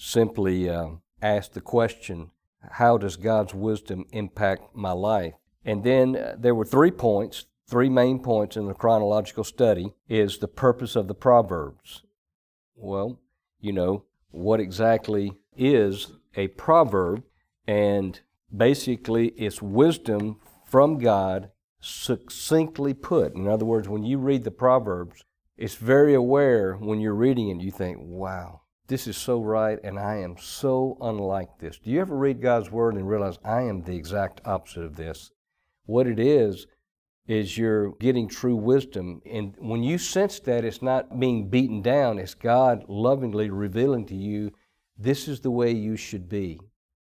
simply asked the question, how does God's wisdom impact my life? And then there were 3 points, 3 main points in the chronological study, is the purpose of the Proverbs. Well, what exactly is a proverb? And basically, it's wisdom from God succinctly put. In other words, when you read the Proverbs, it's very aware when you're reading it, you think, wow, this is so right, and I am so unlike this. Do you ever read God's Word and realize I am the exact opposite of this? What it is you're getting true wisdom. And when you sense that, it's not being beaten down, it's God lovingly revealing to you, this is the way you should be.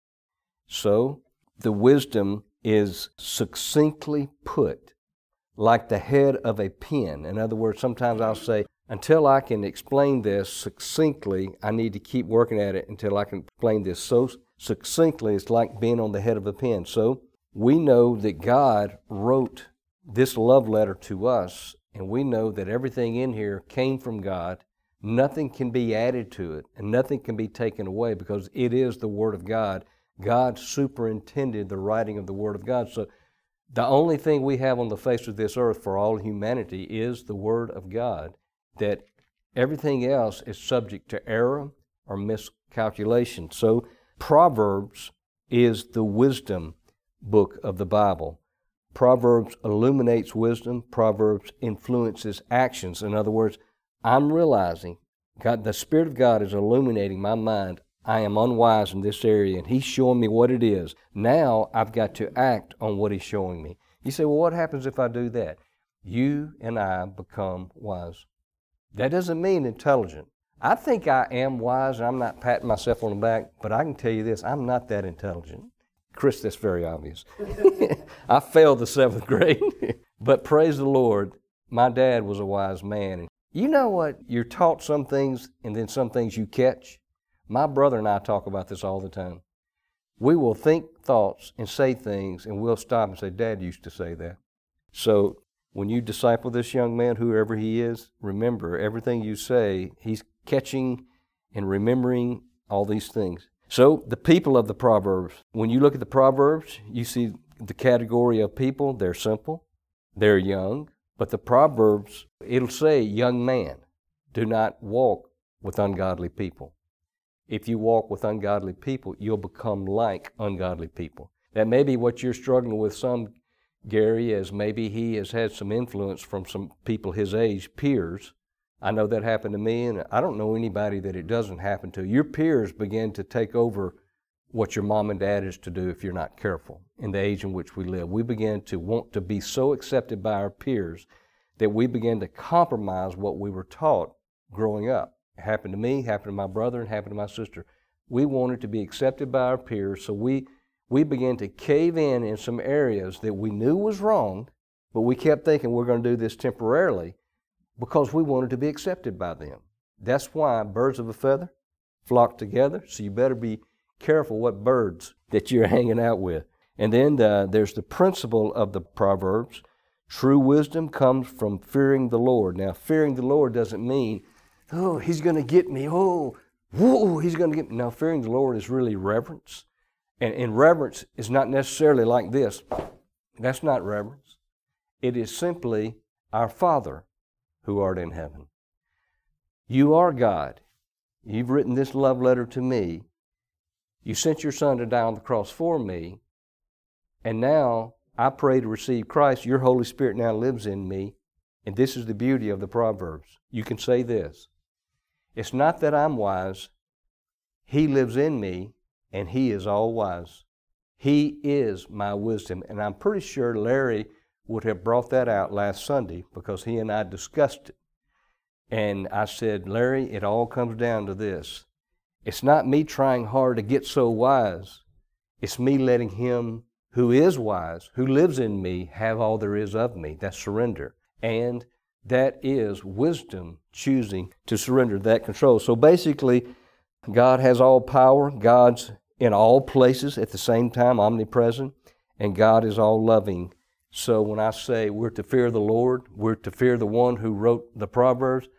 So, the wisdom is succinctly put, like the head of a pen. In other words, sometimes I'll say, until I can explain this succinctly, I need to keep working at it until I can explain this so succinctly, it's like being on the head of a pen. So, we know that God wrote this love letter to us, and we know that everything in here came from God. Nothing can be added to it, and nothing can be taken away because it is the Word of God. God superintended the writing of the Word of God. So the only thing we have on the face of this earth for all humanity is the Word of God, that everything else is subject to error or miscalculation. So Proverbs is the wisdom book of the Bible. Proverbs illuminates wisdom. Proverbs influences actions. In other words, I'm realizing the Spirit of God is illuminating my mind. I am unwise in this area, and He's showing me what it is. Now I've got to act on what He's showing me. You say, well, what happens if I do that? You and I become wise. That doesn't mean intelligent. I think I am wise, and I'm not patting myself on the back, but I can tell you this, I'm not that intelligent. Chris, that's very obvious. I failed the 7th grade. But praise the Lord, my dad was a wise man. And you know what? You're taught some things, and then some things you catch. My brother and I talk about this all the time. We will think thoughts and say things, and we'll stop and say, Dad used to say that. So when you disciple this young man, whoever he is, remember, everything you say, he's catching and remembering all these things. So the people of the Proverbs, when you look at the Proverbs, you see the category of people. They're simple, they're young, but the Proverbs, it'll say, young man, do not walk with ungodly people. If you walk with ungodly people, you'll become like ungodly people. That may be what you're struggling with some, Gary, as maybe he has had some influence from some people his age, peers. I know that happened to me, and I don't know anybody that it doesn't happen to. Your peers begin to take over what your mom and dad is to do if you're not careful in the age in which we live. We begin to want to be so accepted by our peers that we begin to compromise what we were taught growing up. It happened to me, happened to my brother, and happened to my sister. We wanted to be accepted by our peers, so we began to cave in some areas that we knew was wrong, but we kept thinking we're going to do this temporarily because we wanted to be accepted by them. That's why birds of a feather flock together, so you better be careful what birds that you're hanging out with. And then there's the principle of the Proverbs. True wisdom comes from fearing the Lord. Now, fearing the Lord doesn't mean, oh, He's going to get me. Oh, whoa, He's going to get me. Now, fearing the Lord is really reverence. And reverence is not necessarily like this. That's not reverence. It is simply our Father who art in heaven. You are God. You've written this love letter to me. You sent your Son to die on the cross for me. And now I pray to receive Christ. Your Holy Spirit now lives in me. And this is the beauty of the Proverbs. You can say this. It's not that I'm wise. He lives in me, and He is all wise. He is my wisdom. And I'm pretty sure Larry would have brought that out last Sunday because he and I discussed it. And I said, Larry, it all comes down to this. It's not me trying hard to get so wise. It's me letting Him who is wise, who lives in me, have all there is of me. That's surrender. And that is wisdom choosing to surrender that control. So basically, God has all power. God's in all places at the same time, omnipresent. And God is all loving. So when I say we're to fear the Lord, we're to fear the one who wrote the Proverbs,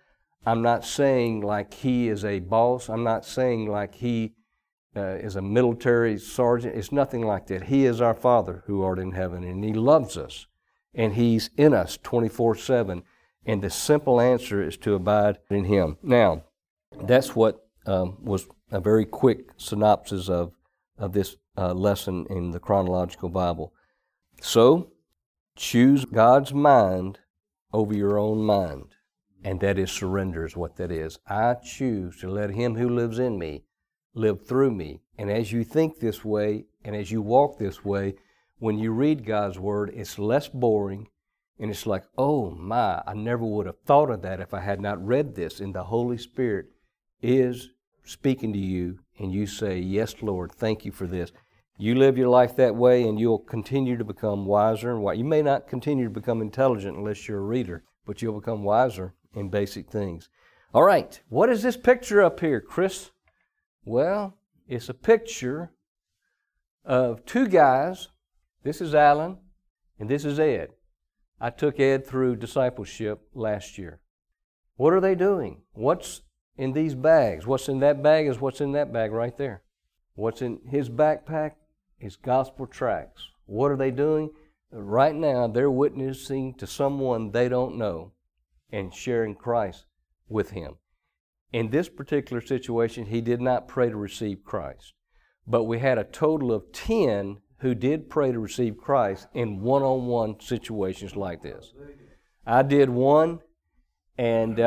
I'm not saying like he is a boss. I'm not saying like he is a military sergeant. It's nothing like that. He is our Father who art in heaven, and He loves us, and He's in us 24/7. And the simple answer is to abide in Him. Now, that's what was a very quick synopsis of this lesson in the chronological Bible. So, choose God's mind over your own mind. And that is surrender, is what that is. I choose to let Him who lives in me live through me. And as you think this way, and as you walk this way, when you read God's Word, it's less boring, and it's like, oh my, I never would have thought of that if I had not read this. And the Holy Spirit is speaking to you, and you say, yes, Lord, thank you for this. You live your life that way, and you'll continue to become wiser and wiser. You may not continue to become intelligent unless you're a reader, but you'll become wiser in basic things. All right, what is this picture up here, Chris? Well, it's a picture of two guys. This is Alan, and this is Ed. I took Ed through discipleship last year. What are they doing? What's in these bags? What's in that bag is what's in that bag right there. What's in his backpack is gospel tracts. What are they doing? Right now, they're witnessing to someone they don't know and sharing Christ with him. In this particular situation, he did not pray to receive Christ. But we had a total of 10 who did pray to receive Christ in one-on-one situations like this. I did one, and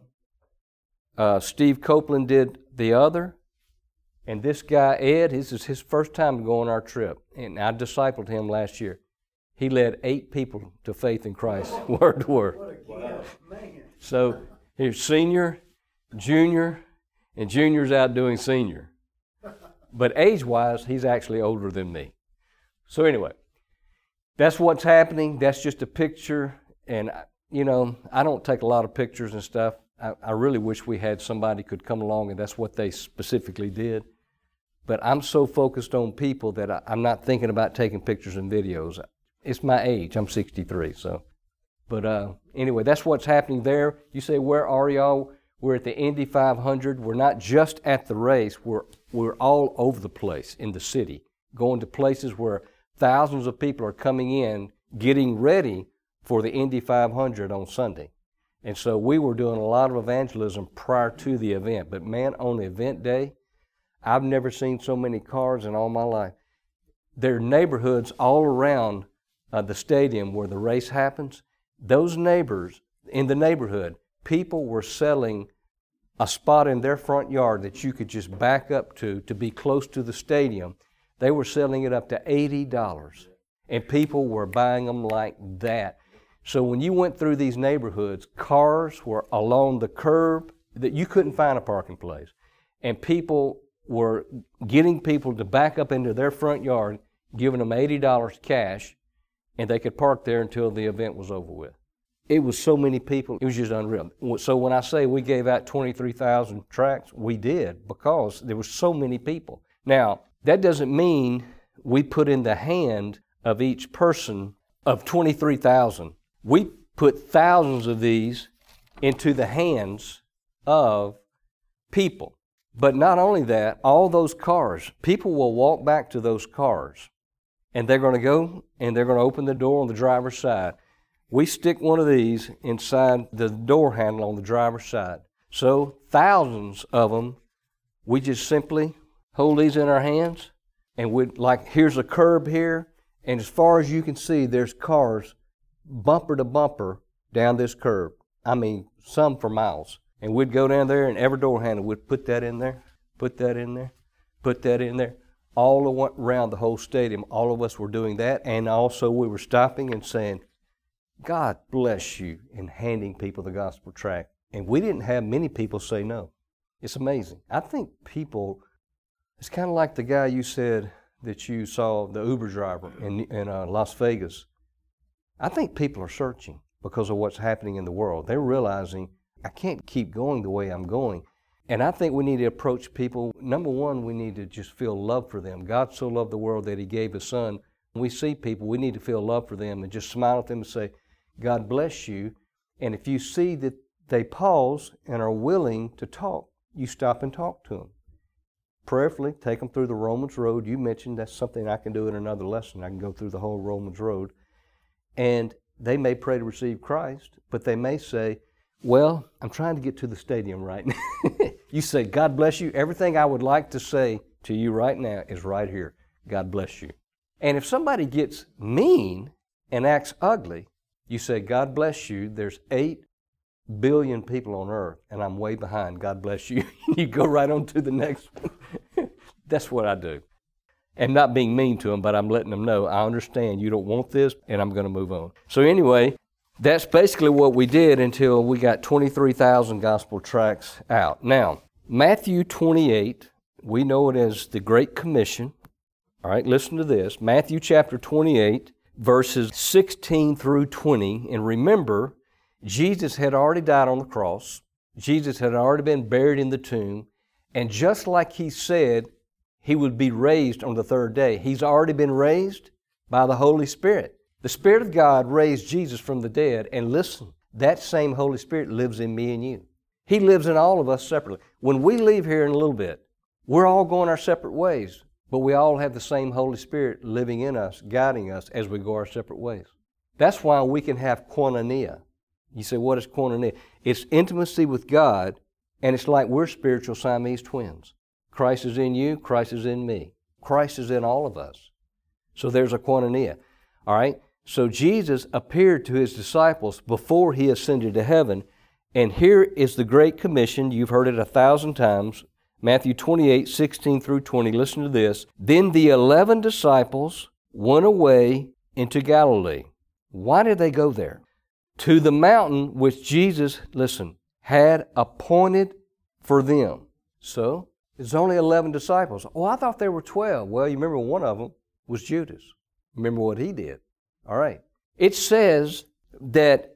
Steve Copeland did the other. And this guy, Ed, this is his first time to go on our trip. And I discipled him last year. He led 8 people to faith in Christ, word to word. Wow. So here's senior, junior, and junior's out doing senior. But age-wise, he's actually older than me. So anyway, that's what's happening. That's just a picture. And, you know, I don't take a lot of pictures and stuff. I really wish we had somebody could come along, and that's what they specifically did. But I'm so focused on people that I'm not thinking about taking pictures and videos. It's my age. I'm 63, so. But anyway, that's what's happening there. You say, where are y'all? We're at the Indy 500. We're not just at the race. We're all over the place in the city, going to places where thousands of people are coming in, getting ready for the Indy 500 on Sunday. And so we were doing a lot of evangelism prior to the event. But man, on the event day, I've never seen so many cars in all my life. There are neighborhoods all around the stadium where the race happens. Those neighbors in the neighborhood, people were selling a spot in their front yard that you could just back up to be close to the stadium. They were selling it up to $80, and people were buying them like that. So when you went through these neighborhoods, cars were along the curb that you couldn't find a parking place, and people were getting people to back up into their front yard, giving them $80 cash, and they could park there until the event was over with. It was so many people, it was just unreal. So when I say we gave out 23,000 tracts, we did, because there were so many people. Now, that doesn't mean we put in the hand of each person of 23,000. We put thousands of these into the hands of people. But not only that, all those cars, people will walk back to those cars, and they're going to go and they're going to open the door on the driver's side. We stick one of these inside the door handle on the driver's side. So thousands of them, we just simply hold these in our hands, and here's a curb here, and as far as you can see, there's cars bumper to bumper down this curb. I mean, some for miles. And we'd go down there, and every door handle, we'd put that in there, put that in there, put that in there. All around the whole stadium, all of us were doing that, and also we were stopping and saying, God bless you, and handing people the gospel tract. And we didn't have many people say no. It's amazing. I think people, it's kind of like the guy you said that you saw, the Uber driver in Las Vegas. I think people are searching because of what's happening in the world. They're realizing, I can't keep going the way I'm going. And I think we need to approach people. Number one, we need to just feel love for them. God so loved the world that He gave His Son. When we see people, we need to feel love for them and just smile at them and say, God bless you. And if you see that they pause and are willing to talk, you stop and talk to them. Prayerfully, take them through the Romans road. You mentioned that's something I can do in another lesson. I can go through the whole Romans road. And they may pray to receive Christ, but they may say, well, I'm trying to get to the stadium right now. You say, God bless you. Everything I would like to say to you right now is right here. God bless you. And if somebody gets mean and acts ugly, you say, God bless you. There's 8 billion people on earth, and I'm way behind. God bless you. You go right on to the next one. That's what I do. And not being mean to them, but I'm letting them know, I understand you don't want this, and I'm going to move on. So anyway, that's basically what we did until we got 23,000 gospel tracts out. Now, Matthew 28, we know it as the Great Commission. All right, listen to this. Matthew chapter 28, verses 16 through 20. And remember, Jesus had already died on the cross. Jesus had already been buried in the tomb. And just like He said He would be raised on the third day, He's already been raised by the Holy Spirit. The Spirit of God raised Jesus from the dead, and listen, that same Holy Spirit lives in me and you. He lives in all of us separately. When we leave here in a little bit, we're all going our separate ways, but we all have the same Holy Spirit living in us, guiding us as we go our separate ways. That's why we can have koinonia. You say, what is koinonia? It's intimacy with God, and it's like we're spiritual Siamese twins. Christ is in you, Christ is in me. Christ is in all of us. So there's a koinonia. All right? So Jesus appeared to His disciples before He ascended to heaven, and here is the Great Commission. You've heard it 1,000 times. Matthew 28, 16 through 20. Listen to this. Then the 11 disciples went away into Galilee. Why did they go there? To the mountain which Jesus, listen, had appointed for them. So, there's only 11 disciples. Oh, I thought there were 12. Well, you remember one of them was Judas. Remember what he did. All right. It says that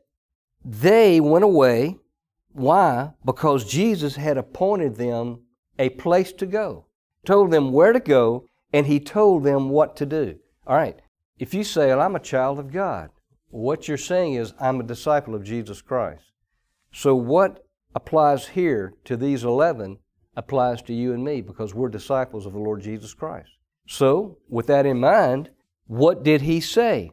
they went away. Why? Because Jesus had appointed them a place to go. Told them where to go, and He told them what to do. All right. If you say, well, I'm a child of God, what you're saying is, I'm a disciple of Jesus Christ. So what applies here to these 11 applies to you and me, because we're disciples of the Lord Jesus Christ. So, with that in mind, what did He say?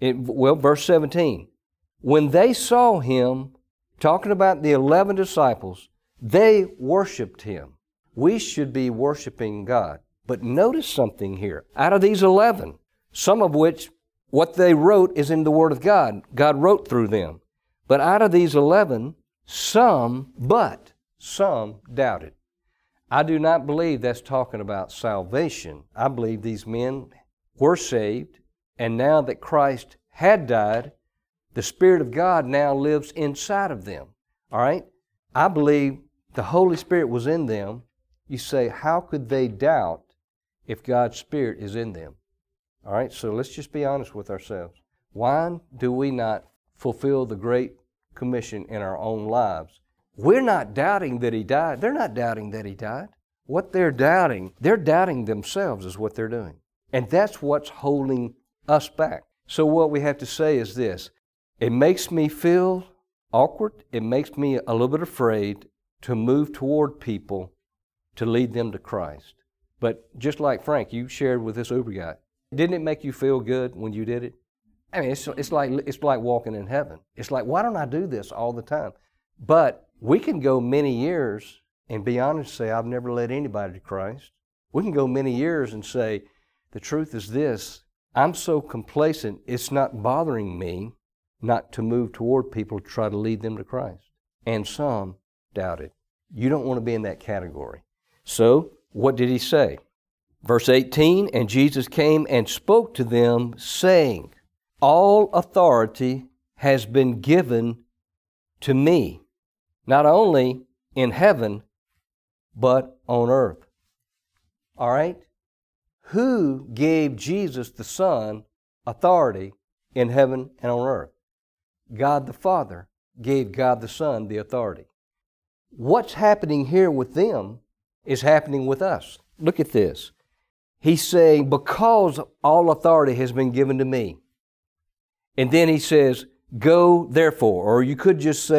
Verse 17. When they saw Him, talking about the 11 disciples, they worshiped Him. We should be worshiping God. But notice something here. Out of these 11, some of which, what they wrote is in the Word of God. God wrote through them. But out of these 11, some doubted. I do not believe that's talking about salvation. I believe these men were saved, and now that Christ had died, the Spirit of God now lives inside of them. All right? I believe the Holy Spirit was in them. You say, how could they doubt if God's Spirit is in them? All right? So let's just be honest with ourselves. Why do we not fulfill the Great Commission in our own lives? We're not doubting that He died. They're not doubting that He died. What they're doubting themselves is what they're doing. And that's what's holding us back. So what we have to say is this. It makes me feel awkward. It makes me a little bit afraid to move toward people to lead them to Christ. But just like Frank, you shared with this Uber guy, didn't it make you feel good when you did it? I mean, it's like walking in heaven. It's like, why don't I do this all the time? But we can go many years and be honest and say, I've never led anybody to Christ. We can go many years and say, the truth is this, I'm so complacent, it's not bothering me not to move toward people to try to lead them to Christ. And some doubted. You don't want to be in that category. So, what did He say? Verse 18, and Jesus came and spoke to them, saying, all authority has been given to me, not only in heaven, but on earth. All right? Who gave Jesus the Son authority in heaven and on earth? God the Father gave God the Son the authority. What's happening here with them is happening with us. Look at this. He's saying, because all authority has been given to me. And then He says, go therefore. Or you could just say,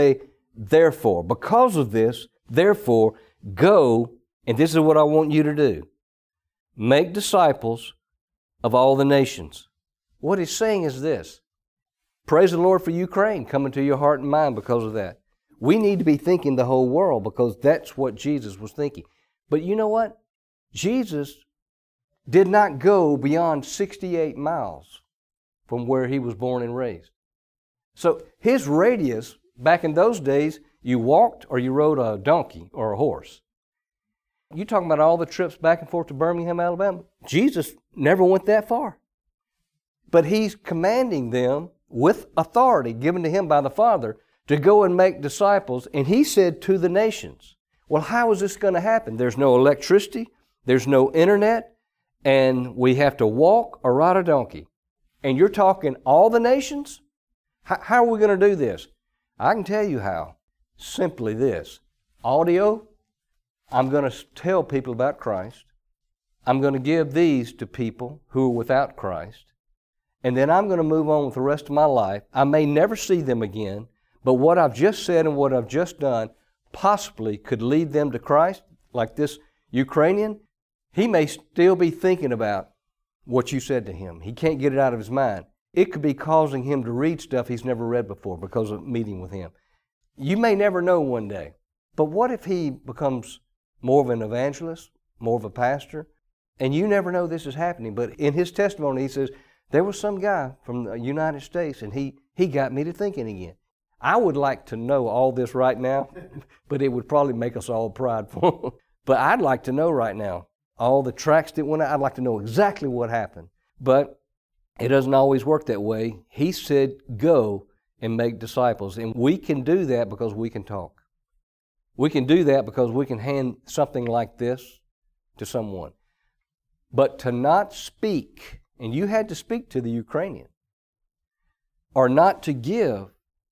therefore, because of this, therefore, go, and this is what I want you to do. Make disciples of all the nations. What he's saying is this. Praise the Lord for Ukraine coming to your heart and mind because of that. We need to be thinking the whole world because that's what Jesus was thinking. But you know what? Jesus did not go beyond 68 miles from where he was born and raised. So his radius, back in those days, you walked or you rode a donkey or a horse. You talking about all the trips back and forth to Birmingham, Alabama? Jesus never went that far. But he's commanding them with authority given to him by the Father to go and make disciples. And he said to the nations. Well, how is this going to happen? There's no electricity. There's no internet. And we have to walk or ride a donkey. And you're talking all the nations? How are we going to do this? I can tell you how. Simply this. Audio. I'm going to tell people about Christ. I'm going to give these to people who are without Christ. And then I'm going to move on with the rest of my life. I may never see them again, but what I've just said and what I've just done possibly could lead them to Christ, like this Ukrainian. He may still be thinking about what you said to him. He can't get it out of his mind. It could be causing him to read stuff he's never read before because of meeting with him. You may never know one day. But what if he becomes more of an evangelist, more of a pastor, and you never know this is happening? But in his testimony, he says, there was some guy from the United States, and he got me to thinking again. I would like to know all this right now, but it would probably make us all prideful. But I'd like to know right now all the tracks that went out. I'd like to know exactly what happened. But it doesn't always work that way. He said, go and make disciples. And we can do that because we can talk. We can do that because we can hand something like this to someone. But to not speak, and you had to speak to the Ukrainian, or not to give,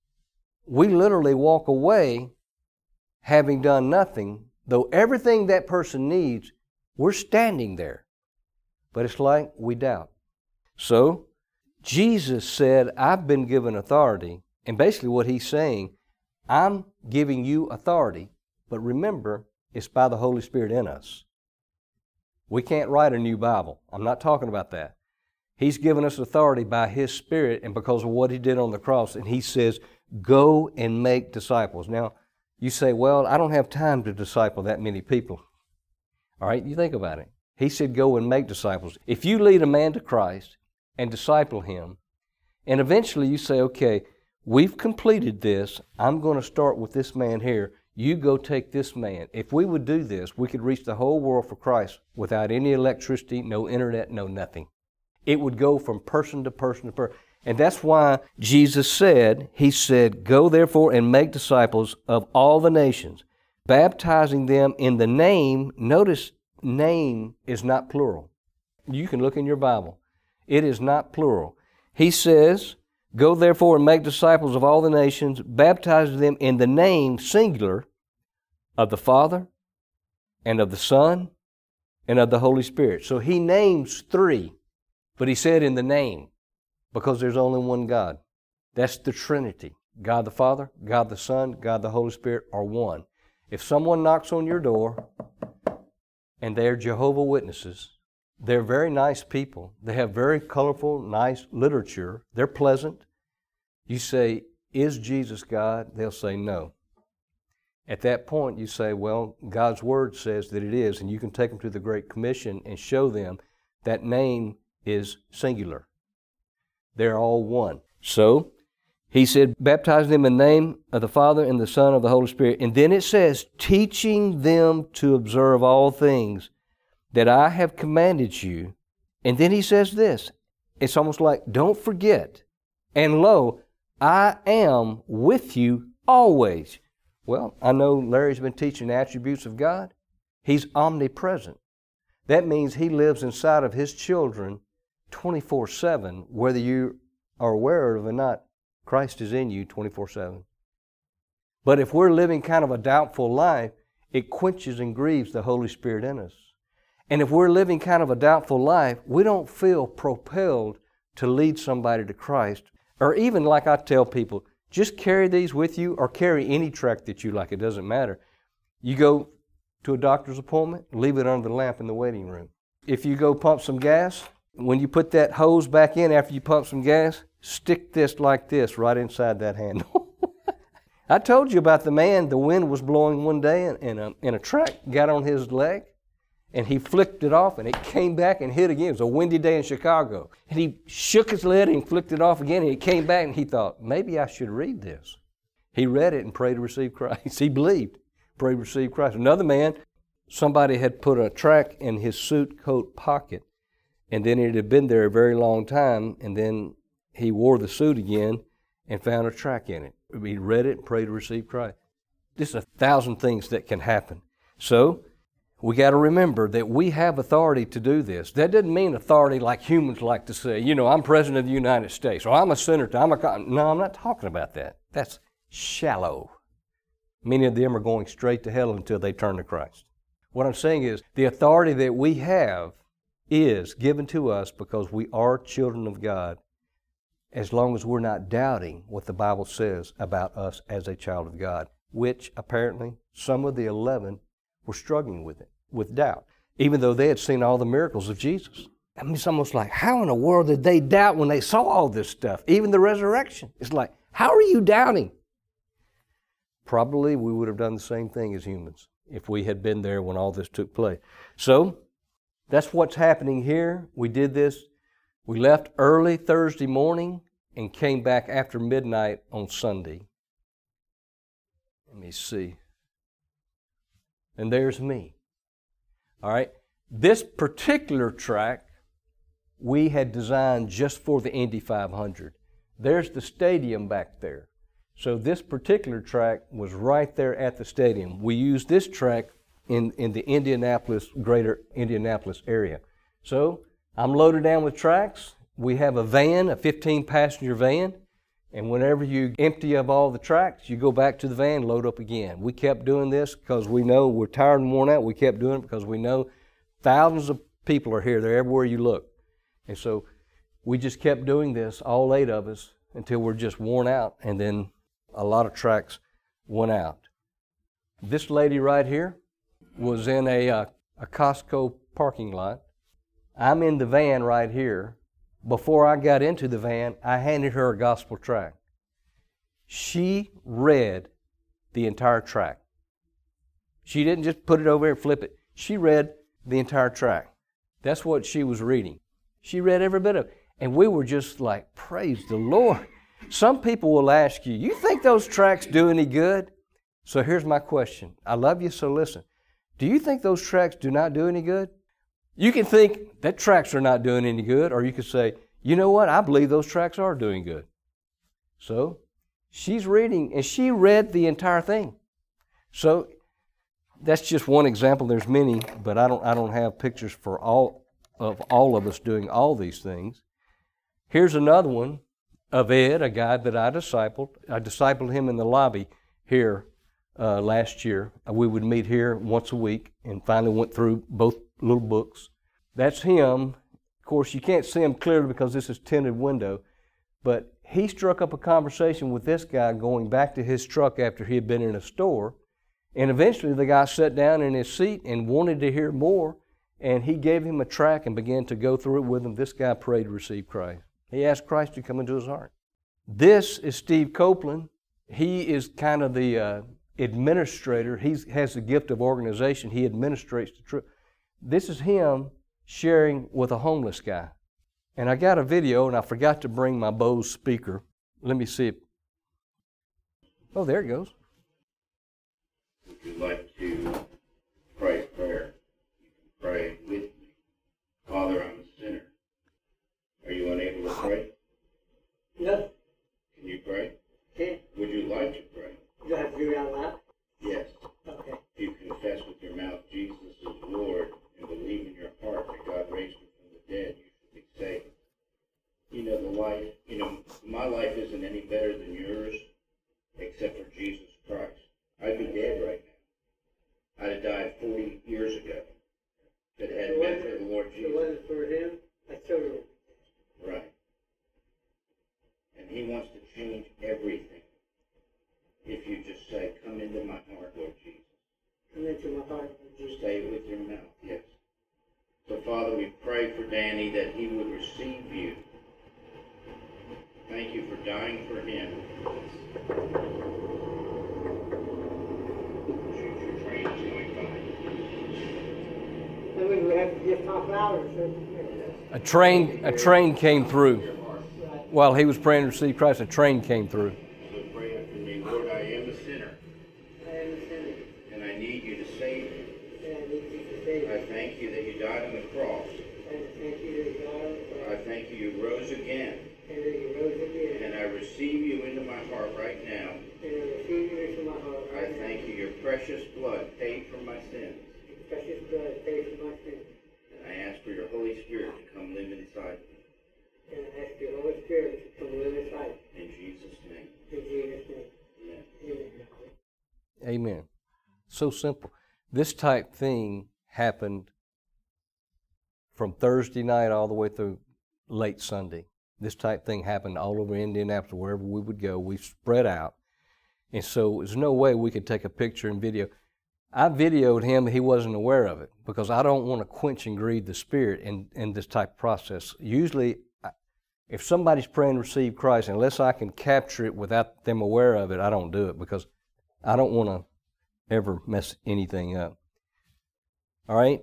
we literally walk away having done nothing, though everything that person needs, we're standing there. But it's like we doubt. So, Jesus said, I've been given authority, and basically what he's saying, I'm giving you authority, but remember, it's by the Holy Spirit in us. We can't write a new Bible. I'm not talking about that. He's given us authority by His Spirit and because of what He did on the cross. And He says, go and make disciples. Now, you say, well, I don't have time to disciple that many people. All right, you think about it. He said, go and make disciples. If you lead a man to Christ and disciple him, and eventually you say, okay, we've completed this. I'm going to start with this man here. You go take this man. If we would do this, we could reach the whole world for Christ without any electricity, no internet, no nothing. It would go from person to person to person. And that's why Jesus said, He said, go therefore and make disciples of all the nations, baptizing them in the name. Notice, name is not plural. You can look in your Bible. It is not plural. He says, go therefore and make disciples of all the nations, baptizing them in the name, singular, of the Father and of the Son and of the Holy Spirit. So He names three, but He said in the name, because there's only one God. That's the Trinity. God the Father, God the Son, God the Holy Spirit are one. If someone knocks on your door and they're Jehovah's Witnesses, they're very nice people. They have very colorful, nice literature. They're pleasant. You say, is Jesus God? They'll say no. At that point, you say, well, God's Word says that it is, and you can take them to the Great Commission and show them that name is singular. They're all one. So, He said, baptize them in the name of the Father and the Son and of the Holy Spirit. And then it says, teaching them to observe all things that I have commanded you. And then He says this. It's almost like, don't forget. And lo, I am with you always. Well, I know Larry's been teaching the attributes of God. He's omnipresent. That means He lives inside of His children 24/7, whether you are aware of it or not. Christ is in you 24/7. But if we're living kind of a doubtful life, it quenches and grieves the Holy Spirit in us. And if we're living kind of a doubtful life, we don't feel propelled to lead somebody to Christ. Or even like I tell people, Just carry these with you, or carry any tract that you like. It doesn't matter. You go to a doctor's appointment, leave it under the lamp in the waiting room. If you go pump some gas, when you put that hose back in after you pump some gas, stick this like this right inside that handle. I told you about the man, the wind was blowing one day and a tract got on his leg, and he flicked it off and it came back and hit again. It was a windy day in Chicago. And he shook his leg and flicked it off again, and it came back, and he thought, maybe I should read this. He read it and prayed to receive Christ. He believed, prayed to receive Christ. Another man, somebody had put a tract in his suit coat pocket, and then it had been there a very long time, and then he wore the suit again and found a tract in it. He read it and prayed to receive Christ. There's 1,000 things that can happen. So we got to remember that we have authority to do this. That doesn't mean authority like humans like to say, I'm President of the United States, or I'm a senator, No, I'm not talking about that. That's shallow. Many of them are going straight to hell until they turn to Christ. What I'm saying is the authority that we have is given to us because we are children of God, as long as we're not doubting what the Bible says about us as a child of God, which apparently some of the 11 were struggling with it, with doubt, even though they had seen all the miracles of Jesus. I mean, it's almost like, how in the world did they doubt when they saw all this stuff, even the resurrection? It's like, how are you doubting? Probably we would have done the same thing as humans if we had been there when all this took place. So that's what's happening here. We did this. We left early Thursday morning and came back after midnight on Sunday. Let me see. And there's me. All right. This particular track we had designed just for the Indy 500. There's the stadium back there. So this particular track was right there at the stadium. We used this track in the greater Indianapolis area. So I'm loaded down with tracks. We have a van, a 15-passenger van, and whenever you empty of all the tracks, you go back to the van, load up again. We kept doing this because we know we're tired and worn out. We kept doing it because we know thousands of people are here. They're everywhere you look. And so we just kept doing this, all 8 of us, until we're just worn out, and then a lot of tracks went out. This lady right here was in a Costco parking lot. I'm in the van right here. Before I got into the van, I handed her a gospel tract. She read the entire tract. She didn't just put it over there and flip it. She read the entire tract. That's what she was reading. She read every bit of it. And we were just like, praise the Lord. Some people will ask you, you think those tracts do any good? So here's my question. I love you, so listen. Do you think those tracts do not do any good? You can think that tracts are not doing any good, or you could say, you know what, I believe those tracts are doing good. So she's reading, and she read the entire thing. So that's just one example. There's many, but I don't have pictures for all of us doing all these things. Here's another one of Ed, a guy that I discipled. I discipled him in the lobby here last year. We would meet here once a week and finally went through both little books. That's him. Of course, you can't see him clearly because this is tinted window, but he struck up a conversation with this guy going back to his truck after he had been in a store, and eventually the guy sat down in his seat and wanted to hear more, and he gave him a tract and began to go through it with him. This guy prayed to receive Christ. He asked Christ to come into his heart. This is Steve Copeland. He is kind of the administrator. He has the gift of organization. He administrates the trip. This is him sharing with a homeless guy. And I got a video, and I forgot to bring my Bose speaker. Let me see it. Oh, there it goes. Would you like to pray a prayer? You can pray with me. Father, I'm a sinner. Are you unable to pray? No. Can you pray? Okay. Would you like to pray? Do I have to do it out loud? Yes. Okay. If you confess with your mouth Jesus is Lord and believe in your heart that God raised him from the dead, you should be saved. My life isn't any better than yours except for Jesus Christ. I'd be dead right now. we pray for Danny that he would receive you. Thank you for dying for him. Future trains going by. I mean, we have to just talk louder. So, A train came through. While he was praying to receive Christ, a train came through. So pray after me. Lord, I am a sinner, I am a sinner, and I need you to save me. and I need you to save me. I thank you that you died on the cross. And thank you that God I thank you you rose again, and that you rose again. and I receive you into my heart right now. And I receive you into my heart. I thank you your precious blood paid for my sins. Precious blood paid for my sins. And I ask for your Holy Spirit to come live inside me. And I ask your Holy Spirit to come live inside me. In Jesus' name. In Jesus' name. Amen. Amen. Amen. So simple. This type thing happened from Thursday night all the way through late Sunday. This type thing happened all over Indianapolis, wherever we would go. We spread out. And so there's no way we could take a picture and video. I videoed him, he wasn't aware of it, because I don't want to quench and grieve the Spirit in this type of process. Usually, if somebody's praying to receive Christ, unless I can capture it without them aware of it, I don't do it, because I don't want to ever mess anything up. All right?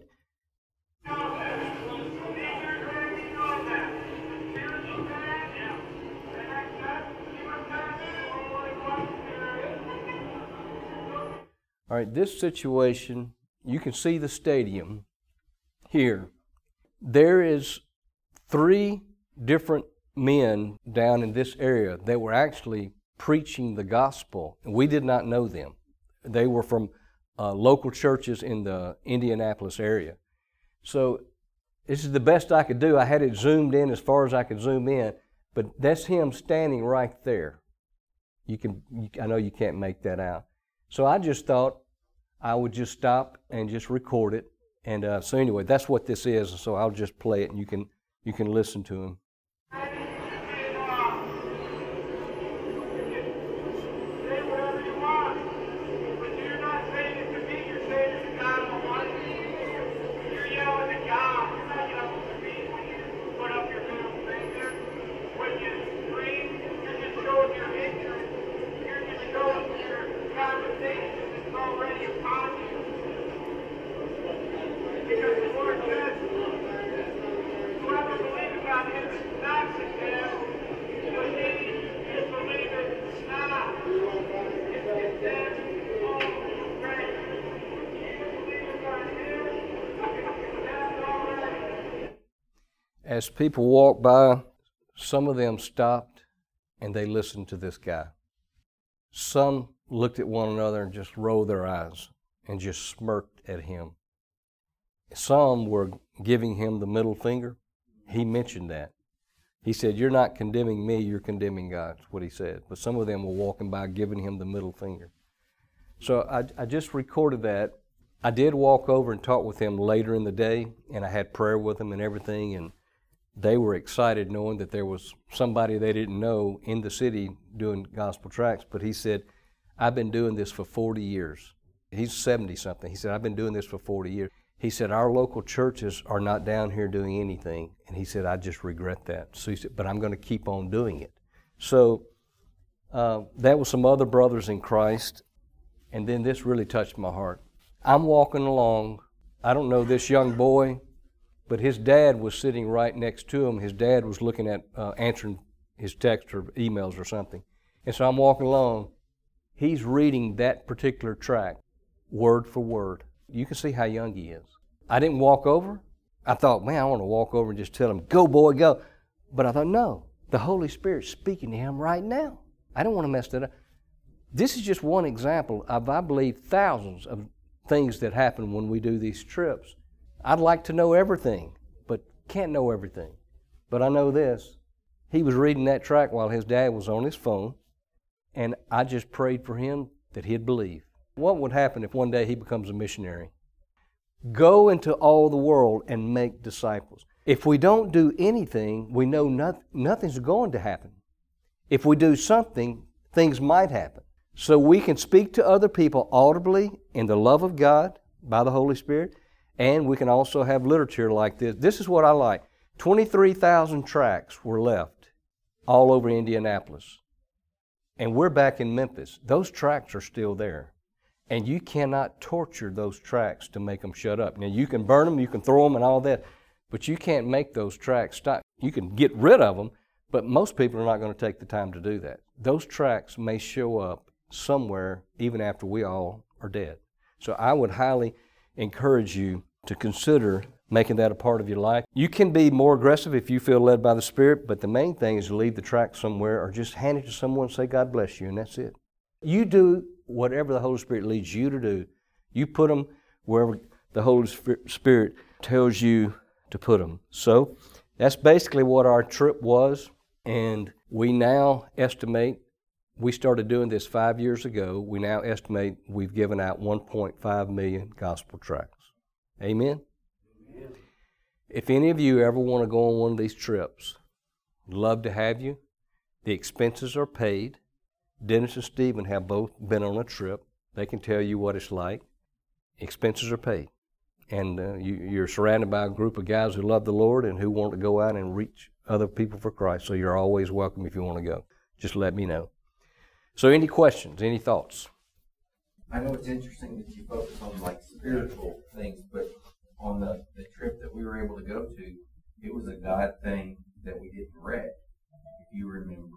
All right, this situation, you can see the stadium here. There is 3 different men down in this area that were actually preaching the gospel, and we did not know them. They were from local churches in the Indianapolis area. So this is the best I could do. I had it zoomed in as far as I could zoom in, but that's him standing right there. I know you can't make that out. So I just thought I would just stop and just record it. And so anyway, that's what this is. So I'll just play it, and you can listen to him. As people walked by, some of them stopped and they listened to this guy. Some looked at one another and just rolled their eyes and just smirked at him. Some were giving him the middle finger. He mentioned that. He said, "You're not condemning me, you're condemning God," is what he said. But some of them were walking by giving him the middle finger. So I just recorded that. I did walk over and talk with him later in the day, and I had prayer with him and everything, and they were excited knowing that there was somebody they didn't know in the city doing gospel tracts. But he said, "I've been doing this for 40 years. He's 70-something. He said, "I've been doing this for 40 years. He said, "Our local churches are not down here doing anything." And he said, "I just regret that." So he said, "But I'm going to keep on doing it." So that was some other brothers in Christ. And then this really touched my heart. I'm walking along. I don't know this young boy, but his dad was sitting right next to him. His dad was looking at answering his text or emails or something. And so I'm walking along. He's reading that particular tract, word for word. You can see how young he is. I didn't walk over. I thought, man, I want to walk over and just tell him, "Go, boy, go." But I thought, no, the Holy Spirit's speaking to him right now. I don't want to mess that up. This is just one example of, I believe, thousands of things that happen when we do these trips. I'd like to know everything, but can't know everything. But I know this. He was reading that tract while his dad was on his phone, and I just prayed for him that he'd believe. What would happen if one day he becomes a missionary? Go into all the world and make disciples. If we don't do anything, we know nothing's going to happen. If we do something, things might happen. So we can speak to other people audibly in the love of God by the Holy Spirit, And we can also have literature like this. This is what I like. 23,000 tracts were left all over Indianapolis. And we're back in Memphis. Those tracts are still there. And you cannot torture those tracts to make them shut up. Now, you can burn them, you can throw them and all that, but you can't make those tracts stop. You can get rid of them, but most people are not going to take the time to do that. Those tracts may show up somewhere even after we all are dead. So I would highly encourage you to consider making that a part of your life. You can be more aggressive if you feel led by the Spirit, but the main thing is to leave the tract somewhere or just hand it to someone and say, God bless you, and that's it. You do whatever the Holy Spirit leads you to do. You put them wherever the Holy Spirit tells you to put them. So that's basically what our trip was, and we now estimate, we started doing this 5 years ago, we now estimate we've given out 1.5 million gospel tracts. Amen? Amen. If any of you ever want to go on one of these trips, love to have you. The expenses are paid. Dennis and Stephen have both been on a trip. They can tell you what it's like. Expenses are paid. And you're surrounded by a group of guys who love the Lord and who want to go out and reach other people for Christ. So you're always welcome if you want to go. Just let me know. So any questions, any thoughts? I know it's interesting that you focus on like spiritual things, but on the trip that we were able to go to, it was a God thing that we didn't wreck. If you remember,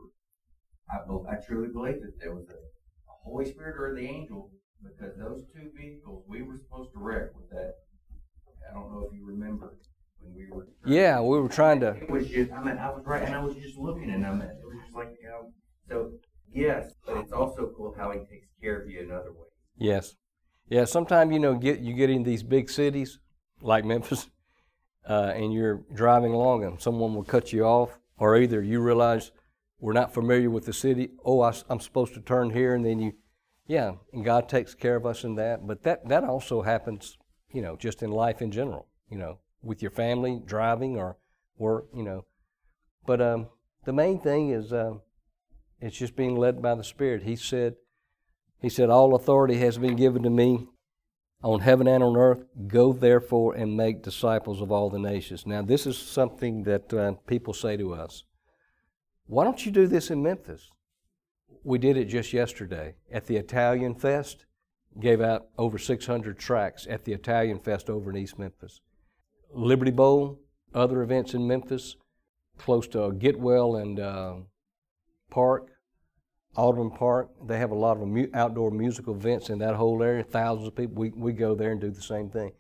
I truly believe that there was a Holy Spirit or the angel, because those two vehicles we were supposed to wreck with that. I don't know if you remember when we were. Yeah, we were trying to. It was just. I was right, and I was just looking, and it was just like, So yes, but it's also cool how He takes care of you in other ways. Yes. Yeah, sometimes, you get in these big cities like Memphis, and you're driving along and someone will cut you off, or either you realize we're not familiar with the city, I'm supposed to turn here, and then and God takes care of us in that. But that also happens, just in life in general, with your family, driving or work, But the main thing is it's just being led by the Spirit. He said, all authority has been given to me on heaven and on earth. Go therefore and make disciples of all the nations. Now this is something that people say to us. Why don't you do this in Memphis? We did it just yesterday at the Italian Fest. Gave out over 600 tracts at the Italian Fest over in East Memphis. Liberty Bowl, other events in Memphis, close to Getwell and Park, Audubon Park. They have a lot of outdoor musical events in that whole area. Thousands of people. We go there and do the same thing.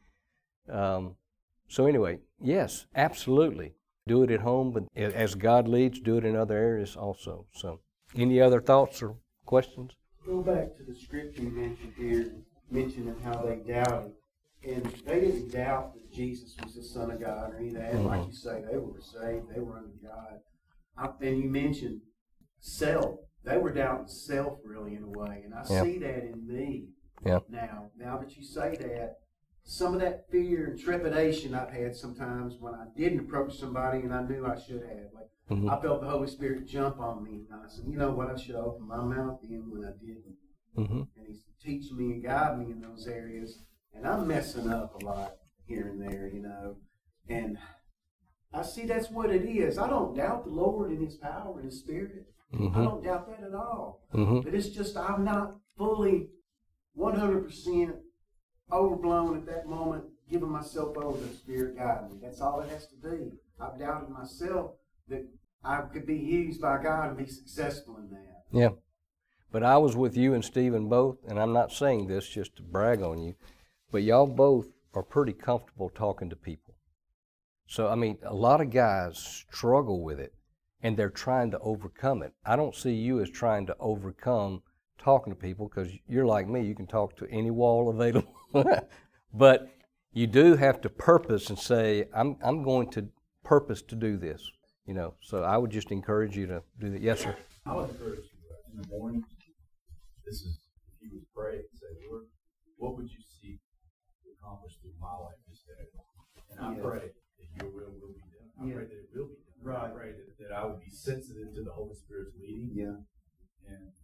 So anyway, yes, absolutely. Do it at home, but as God leads, do it in other areas also. So any other thoughts or questions? Go back to the scripture you mentioned here, mentioning how they doubted. And they didn't doubt that Jesus was the Son of God or any of that. Mm-hmm. Like you say, they were saved, they were under God. And you mentioned self. They were doubting self, really, in a way. And I see that in me now. Now that you say that, some of that fear and trepidation I've had sometimes when I didn't approach somebody and I knew I should have. Like, mm-hmm. I felt the Holy Spirit jump on me. And I said, you know what, I should open my mouth then when I didn't. Mm-hmm. And He's teaching me and guiding me in those areas. And I'm messing up a lot here and there, And I see that's what it is. I don't doubt the Lord and His power and His Spirit. Mm-hmm. I don't doubt that at all. Mm-hmm. But it's just I'm not fully 100% overblown at that moment, giving myself over to the Spirit guiding me. That's all it has to be. I've doubted myself that I could be used by God and be successful in that. Yeah. But I was with you and Stephen both, and I'm not saying this just to brag on you, but y'all both are pretty comfortable talking to people. So, a lot of guys struggle with it, and they're trying to overcome it. I don't see you as trying to overcome talking to people, because you're like me, you can talk to any wall available. But you do have to purpose and say, I'm going to purpose to do this. So I would just encourage you to do that. Yes, sir. I would encourage you in the morning. This is if you would pray and say, Lord, what would you seek to accomplish through my life this day? And I pray that your will be done. I pray that it will be done. Right. I pray that I would be sensitive to the Holy Spirit's leading. Yeah. And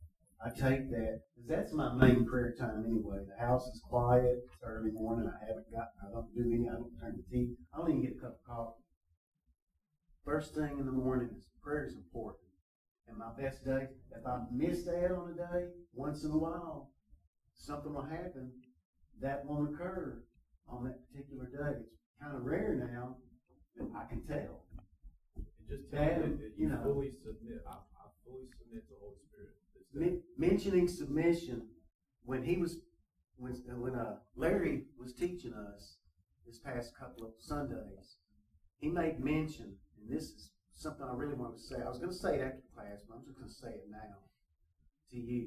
I take that, because that's my main prayer time anyway. The house is quiet, it's early morning, I don't turn the TV, I don't even get a cup of coffee. First thing in the morning is prayer is important. And my best day, if I miss that on a day, once in a while, something will happen that won't occur on that particular day. It's kind of rare now, but I can tell. And just tell them that you fully submit. I fully submit to the Holy Spirit. Mentioning submission, when Larry was teaching us this past couple of Sundays, he made mention, and this is something I really want to say. I was going to say it after class, but I'm just going to say it now to you.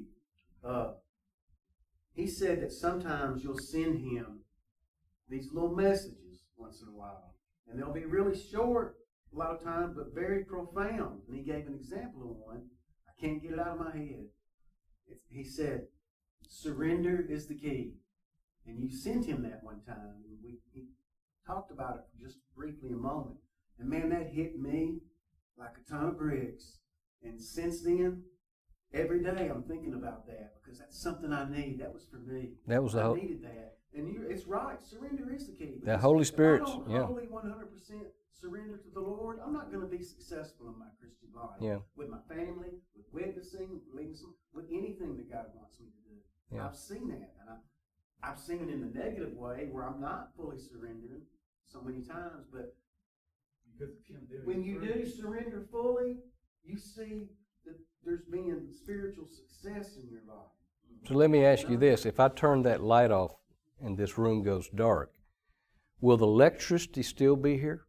He said that sometimes you'll send him these little messages once in a while, and they'll be really short a lot of times, but very profound. And he gave an example of one. I can't get it out of my head. He said, surrender is the key. And you sent him that one time, and he talked about it for just briefly a moment. And man, that hit me like a ton of bricks. And since then, every day I'm thinking about that, because that's something I need. That was for me. That was I needed that. And it's right. Surrender is the key. The Holy Spirit. If I don't wholly 100% surrender to the Lord, I'm not going to be successful in my Christian life. Yeah. With my family, with witnessing, with anything that God wants me to do. Yeah. I've seen that. And I've seen it in the negative way where I'm not fully surrendering so many times. But when you do surrender fully, you see that there's being spiritual success in your life. So let me ask you this. If I turn that light off and this room goes dark, will the electricity still be here?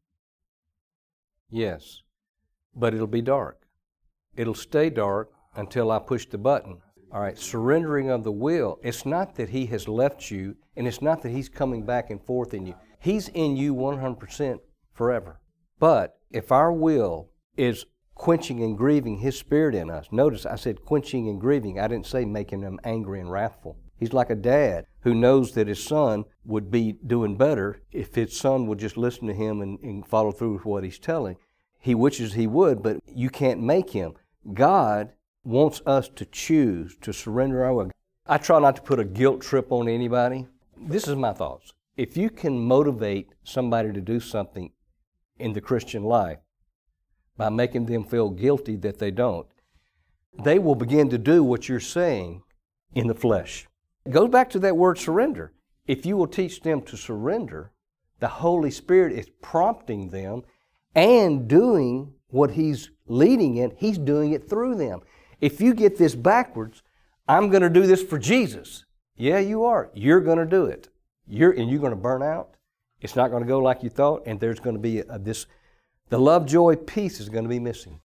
Yes. But it'll be dark. It'll stay dark until I push the button. All right, surrendering of the will. It's not that He has left you, and it's not that He's coming back and forth in you. He's in you 100% forever. But if our will is quenching and grieving His Spirit in us, notice I said quenching and grieving. I didn't say making Him angry and wrathful. He's like a dad who knows that his son would be doing better if his son would just listen to him and follow through with what he's telling. He wishes he would, but you can't make him. God wants us to choose to surrender our will. I try not to put a guilt trip on anybody. This is my thoughts. If you can motivate somebody to do something in the Christian life by making them feel guilty that they don't, they will begin to do what you're saying in the flesh. It goes back to that word surrender. If you will teach them to surrender, the Holy Spirit is prompting them and doing what He's leading in. He's doing it through them. If you get this backwards, I'm going to do this for Jesus. Yeah, you are. You're going to do it. You're going to burn out. It's not going to go like you thought, and there's going to be the love, joy, peace is going to be missing.